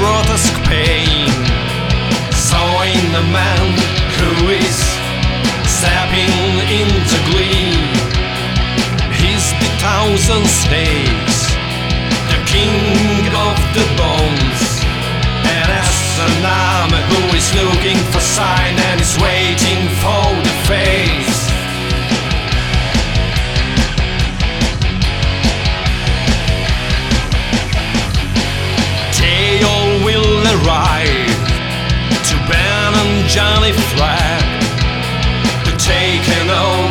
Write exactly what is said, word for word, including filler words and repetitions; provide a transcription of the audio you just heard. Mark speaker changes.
Speaker 1: grotesque pain. Sawing the man who is stepping into glee. He's the thousand snakes, the king of the bones, and as an arm who is looking for sign and is waiting for the face. They all will arrive to ban on Johnny Flag, to take an oath